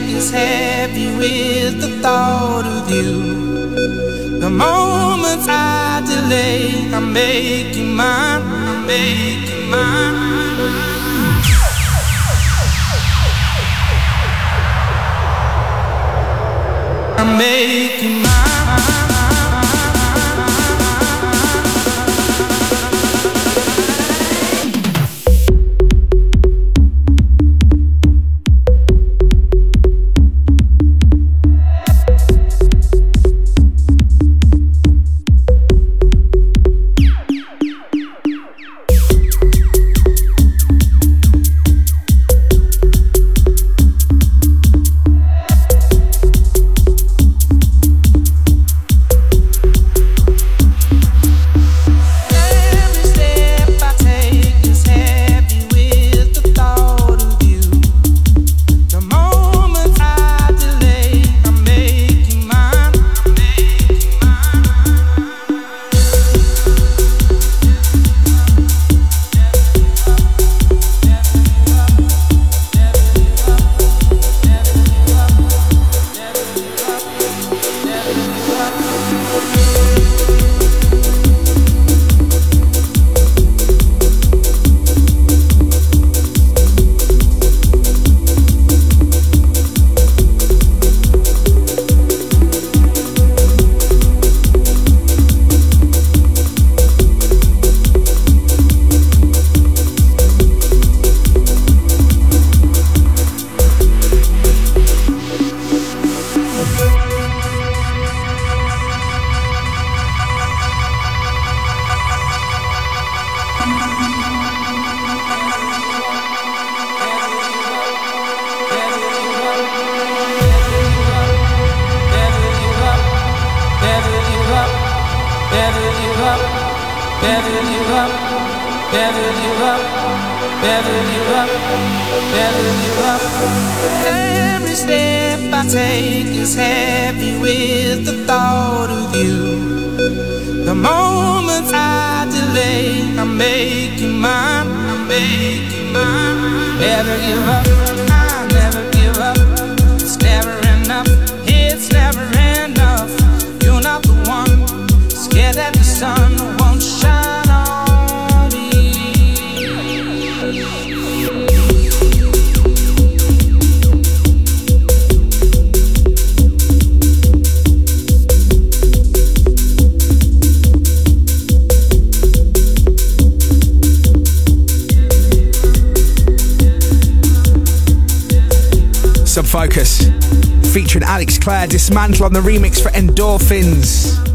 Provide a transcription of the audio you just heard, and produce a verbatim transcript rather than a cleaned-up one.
is heavy with the thought of you. The moments I delay, I'm making mine, I'm making mine. I'm making mine. Every step I take is heavy with the thought of you. The moments I delay, I'm making mine, I'm making mine. Never give up, I never give up. It's never enough, it's never enough. You're not the one, scared that the sun won't shine on me. Subfocus featuring Alex Clare, Dismantle on the remix for Endorphins.